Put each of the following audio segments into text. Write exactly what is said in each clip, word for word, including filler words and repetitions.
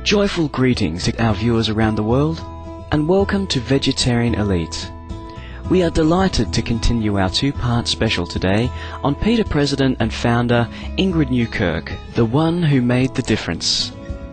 Joyful greetings to our viewers around the world, and welcome to Vegetarian Elite. We are delighted to continue our two-part special today on Peter President and founder Ingrid Newkirk, the one who made the difference.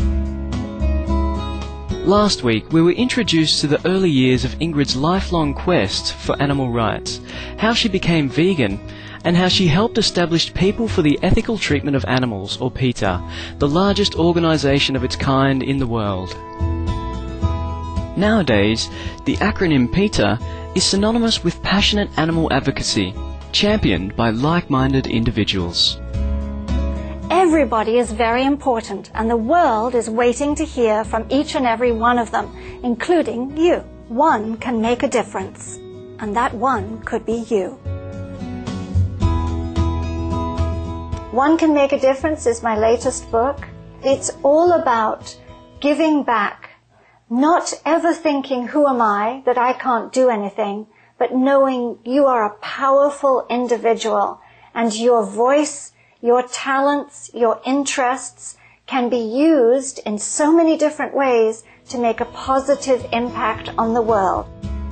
Last week we were introduced to the early years of Ingrid's lifelong quest for animal rights, how she became vegan, and how she helped establish People for the Ethical Treatment of Animals, or PETA, the largest organisation of its kind in the world. Nowadays, the acronym PETA is synonymous with passionate animal advocacy, championed by like-minded individuals. Everybody is very important, and the world is waiting to hear from each and every one of them, including you. One can make a difference, and that one could be you. One Can Make a Difference is my latest book. It's all about giving back, not ever thinking, who am I, that I can't do anything, but knowing you are a powerful individual and your voice, your talents, your interests can be used in so many different ways to make a positive impact on the world.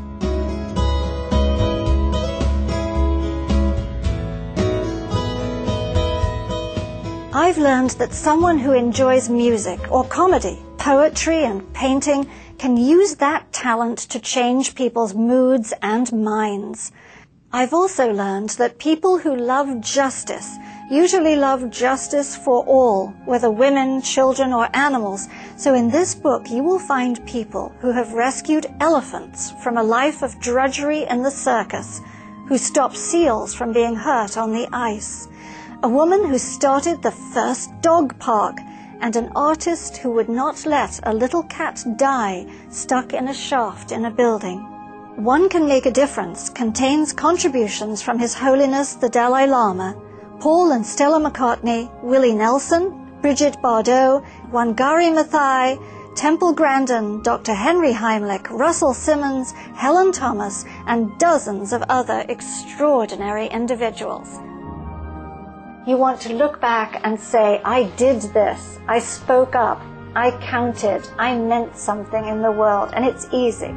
I've learned that someone who enjoys music or comedy, poetry and painting can use that talent to change people's moods and minds. I've also learned that people who love justice usually love justice for all, whether women, children or animals. So in this book you will find people who have rescued elephants from a life of drudgery in the circus, who stopped seals from being hurt on the ice, a woman who started the first dog park, and an artist who would not let a little cat die stuck in a shaft in a building. One Can Make a Difference contains contributions from His Holiness the Dalai Lama, Paul and Stella McCartney, Willie Nelson, Brigitte Bardot, Wangari Maathai, Temple Grandin, Doctor Henry Heimlich, Russell Simmons, Helen Thomas, and dozens of other extraordinary individuals. You want to look back and say, I did this, I spoke up, I counted, I meant something in the world, and it's easy.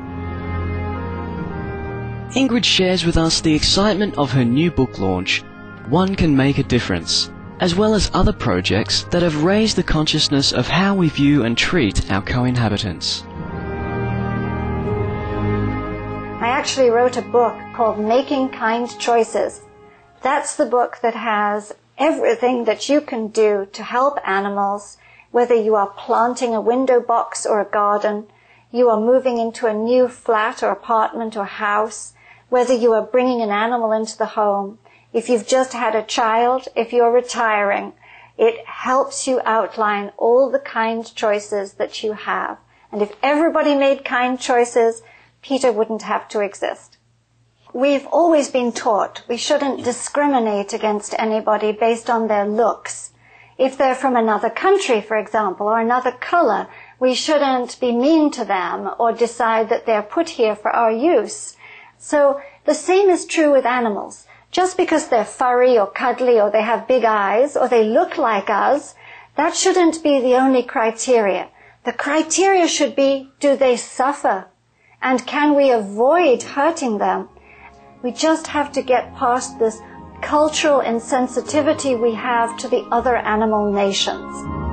Ingrid shares with us the excitement of her new book launch, One Can Make a Difference, as well as other projects that have raised the consciousness of how we view and treat our co-inhabitants. I actually wrote a book called Making Kind Choices. That's the book that has everything that you can do to help animals, whether you are planting a window box or a garden, you are moving into a new flat or apartment or house, whether you are bringing an animal into the home, if you've just had a child, if you're retiring. It helps you outline all the kind choices that you have. And if everybody made kind choices, PETA wouldn't have to exist. We've always been taught we shouldn't discriminate against anybody based on their looks. If they're from another country, for example, or another color, we shouldn't be mean to them or decide that they're put here for our use. So the same is true with animals. Just because they're furry or cuddly or they have big eyes or they look like us, that shouldn't be the only criteria. The criteria should be, do they suffer? And can we avoid hurting them? We just have to get past this cultural insensitivity we have to the other animal nations.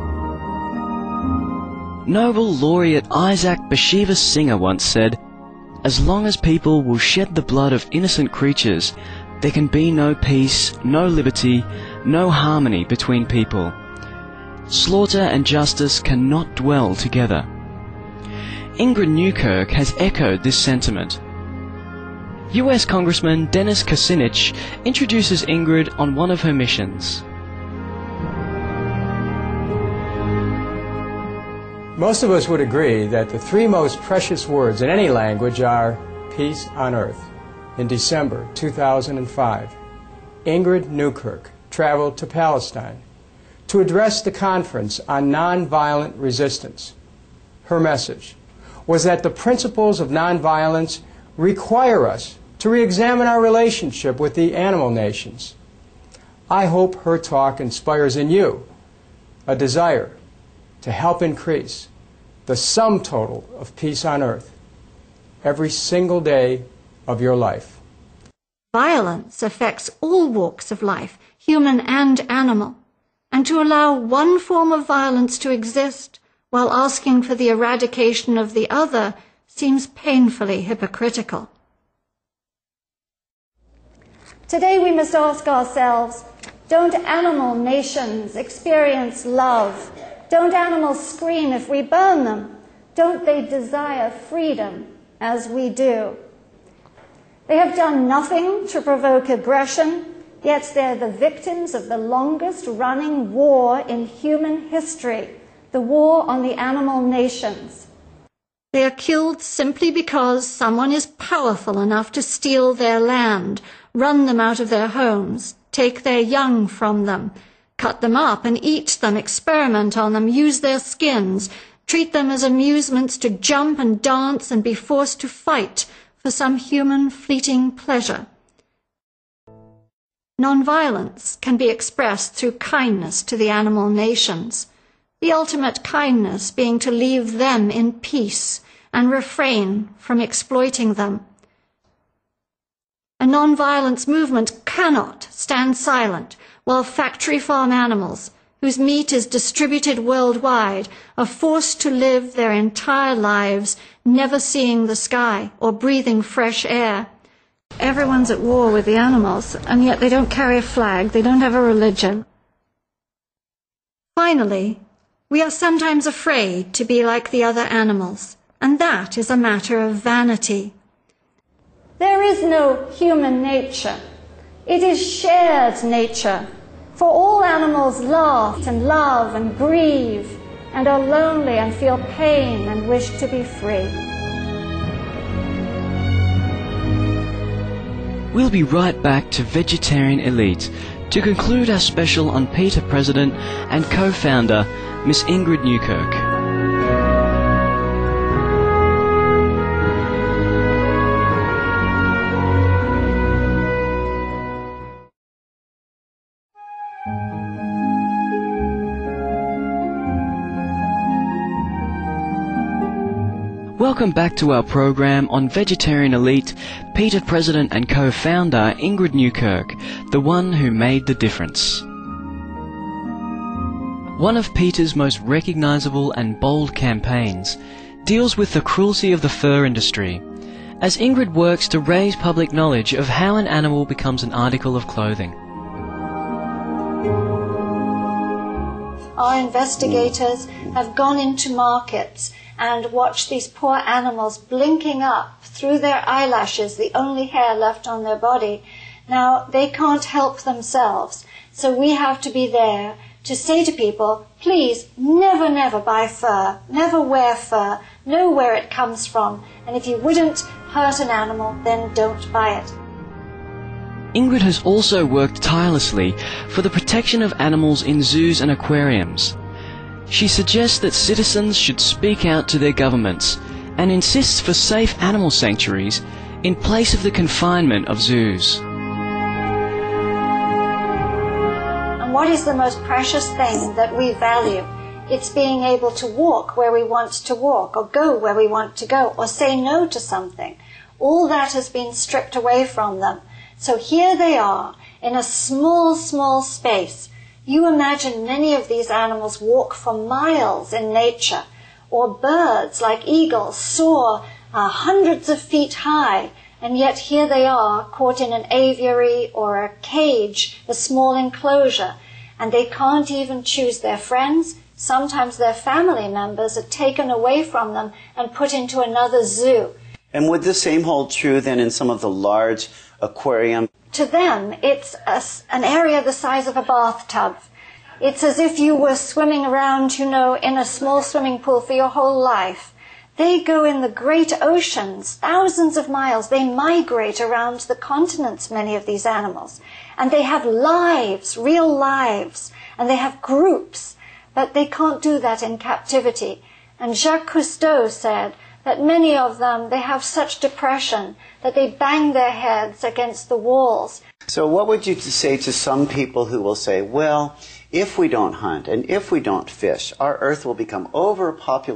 Nobel laureate Isaac Bashevis Singer once said, "As long as people will shed the blood of innocent creatures, there can be no peace, no liberty, no harmony between people. Slaughter and justice cannot dwell together." Ingrid Newkirk has echoed this sentiment. U S Congressman Dennis Kucinich introduces Ingrid on one of her missions. Most of us would agree that the three most precious words in any language are peace on earth. In December two thousand five, Ingrid Newkirk traveled to Palestine to address the conference on nonviolent resistance. Her message was that the principles of nonviolence require us to re-examine our relationship with the animal nations. I hope her talk inspires in you a desire to help increase the sum total of peace on earth every single day of your life. Violence affects all walks of life, human and animal, and to allow one form of violence to exist while asking for the eradication of the other seems painfully hypocritical. Today we must ask ourselves, don't animal nations experience love? Don't animals scream if we burn them? Don't they desire freedom as we do? They have done nothing to provoke aggression, yet they're the victims of the longest running war in human history, the war on the animal nations. They are killed simply because someone is powerful enough to steal their land, run them out of their homes, take their young from them, cut them up and eat them, experiment on them, use their skins, treat them as amusements to jump and dance and be forced to fight for some human fleeting pleasure. Nonviolence can be expressed through kindness to the animal nations, the ultimate kindness being to leave them in peace and refrain from exploiting them. A nonviolence movement cannot stand silent while factory farm animals, whose meat is distributed worldwide, are forced to live their entire lives never seeing the sky or breathing fresh air. Everyone's at war with the animals, and yet they don't carry a flag, they don't have a religion. Finally, we are sometimes afraid to be like the other animals, and that is a matter of vanity. There is no human nature. It is shared nature. For all animals laugh and love and grieve and are lonely and feel pain and wish to be free. We'll be right back to Vegetarian Elite to conclude our special on Peter President and co-founder, Miss Ingrid Newkirk. Welcome back to our program on Vegetarian Elite, Peter President and co-founder Ingrid Newkirk, the one who made the difference. One of Peter's most recognizable and bold campaigns deals with the cruelty of the fur industry, as Ingrid works to raise public knowledge of how an animal becomes an article of clothing. Our investigators have gone into markets and watched these poor animals blinking up through their eyelashes, the only hair left on their body. Now, they can't help themselves, so we have to be there to say to people, please, never, never buy fur, never wear fur, know where it comes from, and if you wouldn't hurt an animal, then don't buy it. Ingrid has also worked tirelessly for the protection of animals in zoos and aquariums. She suggests that citizens should speak out to their governments and insists for safe animal sanctuaries in place of the confinement of zoos. And what is the most precious thing that we value? It's being able to walk where we want to walk, or go where we want to go, or say no to something. All that has been stripped away from them. So here they are, in a small, small space. You imagine many of these animals walk for miles in nature, or birds like eagles soar uh, hundreds of feet high, and yet here they are caught in an aviary or a cage, a small enclosure, and they can't even choose their friends. Sometimes their family members are taken away from them and put into another zoo. And would the same hold true then in some of the large aquariums? To them, it's a, an area the size of a bathtub. It's as if you were swimming around, you know, in a small swimming pool for your whole life. They go in the great oceans, thousands of miles. They migrate around the continents, many of these animals. And they have lives, real lives. And they have groups. But they can't do that in captivity. And Jacques Cousteau said that many of them, they have such depression that they bang their heads against the walls. So what would you say to some people who will say, well, if we don't hunt and if we don't fish, our earth will become overpopulated?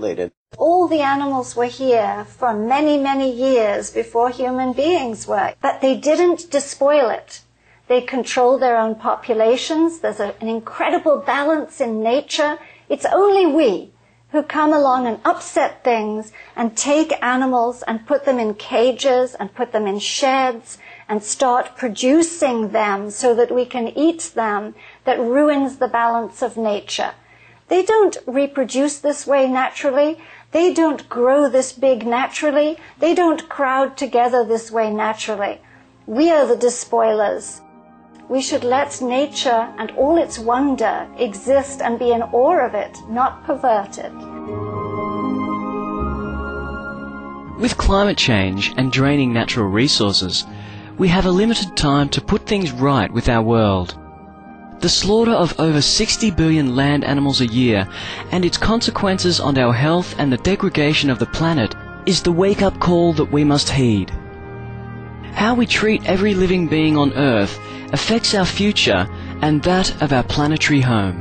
All the animals were here for many, many years before human beings were, but they didn't despoil it. They controlled their own populations. There's a, an incredible balance in nature. It's only we who come along and upset things and take animals and put them in cages and put them in sheds and start producing them so that we can eat them, that ruins the balance of nature. They don't reproduce this way naturally. They don't grow this big naturally. They don't crowd together this way naturally. We are the despoilers. We should let nature and all its wonder exist and be in awe of it, not pervert it. With climate change and draining natural resources, we have a limited time to put things right with our world. The slaughter of over sixty billion land animals a year and its consequences on our health and the degradation of the planet is the wake-up call that we must heed. How we treat every living being on Earth affects our future and that of our planetary home.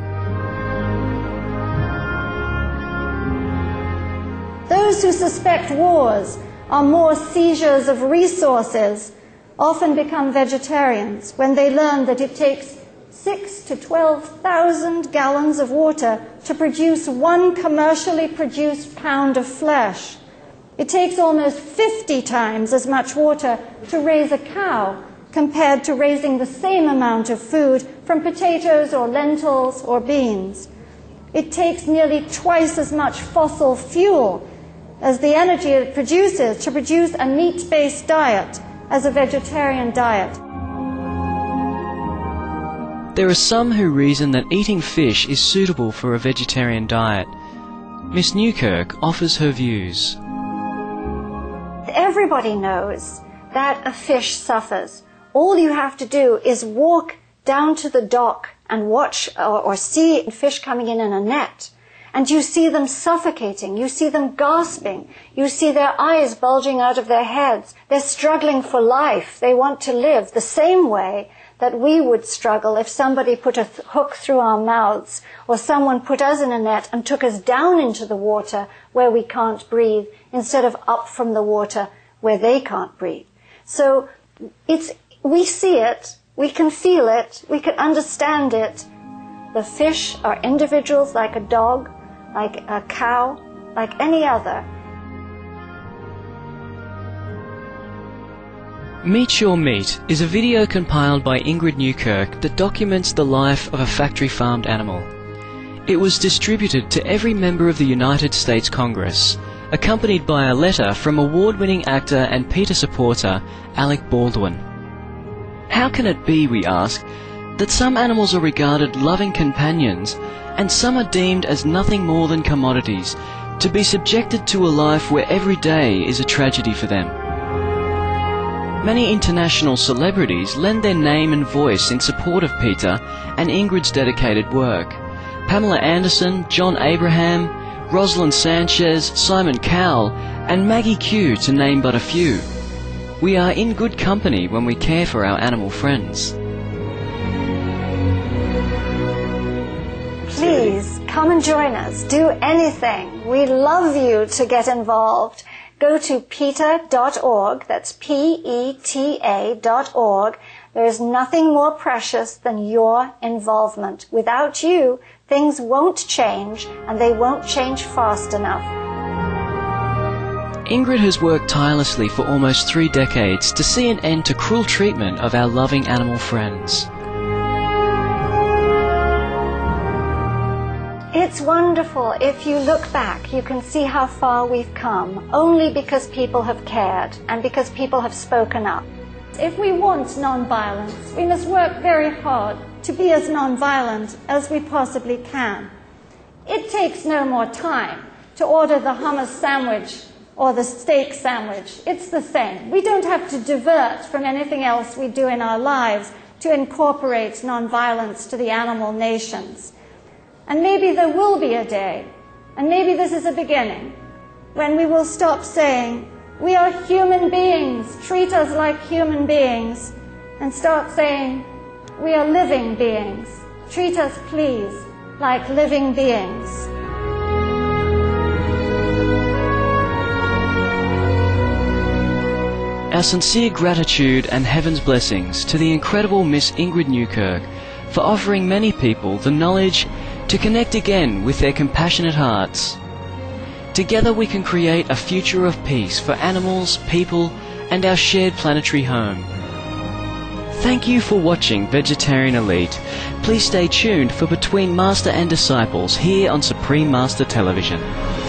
Those who suspect wars are more seizures of resources often become vegetarians when they learn that it takes six to twelve thousand gallons of water to produce one commercially produced pound of flesh. It takes almost fifty times as much water to raise a cow compared to raising the same amount of food from potatoes or lentils or beans. It takes nearly twice as much fossil fuel as the energy it produces to produce a meat-based diet as a vegetarian diet. There are some who reason that eating fish is suitable for a vegetarian diet. Miss Newkirk offers her views. Everybody knows that a fish suffers. All you have to do is walk down to the dock and watch or, or see fish coming in in a net, and you see them suffocating, you see them gasping, you see their eyes bulging out of their heads. They're struggling for life. They want to live the same way that we would struggle if somebody put a th- hook through our mouths or someone put us in a net and took us down into the water where we can't breathe instead of up from the water where they can't breathe. So it's, we see it, we can feel it, we can understand it. The fish are individuals like a dog, like a cow, like any other. Meet Your Meat is a video compiled by Ingrid Newkirk that documents the life of a factory-farmed animal. It was distributed to every member of the United States Congress, accompanied by a letter from award-winning actor and PETA supporter Alec Baldwin. How can it be, we ask, that some animals are regarded loving companions and some are deemed as nothing more than commodities, to be subjected to a life where every day is a tragedy for them? Many international celebrities lend their name and voice in support of PETA and Ingrid's dedicated work. Pamela Anderson, John Abraham, Rosalind Sanchez, Simon Cowell, and Maggie Q, to name but a few. We are in good company when we care for our animal friends. Please come and join us. Do anything. We love you to get involved. Go to PETA dot org, that's P E T A dot org. There is nothing more precious than your involvement. Without you, things won't change, and they won't change fast enough. Ingrid has worked tirelessly for almost three decades to see an end to cruel treatment of our loving animal friends. It's wonderful. If you look back, you can see how far we've come, only because people have cared and because people have spoken up. If we want non-violence, we must work very hard to be as non-violent as we possibly can. It takes no more time to order the hummus sandwich or the steak sandwich. It's the same. We don't have to divert from anything else we do in our lives to incorporate non-violence to the animal nations. And maybe there will be a day, and maybe this is a beginning, when we will stop saying, we are human beings, treat us like human beings, and start saying, we are living beings, treat us, please, like living beings. Our sincere gratitude and heaven's blessings to the incredible Miss Ingrid Newkirk for offering many people the knowledge to connect again with their compassionate hearts. Together we can create a future of peace for animals, people, and our shared planetary home. Thank you for watching Vegetarian Elite. Please stay tuned for Between Master and Disciples here on Supreme Master Television.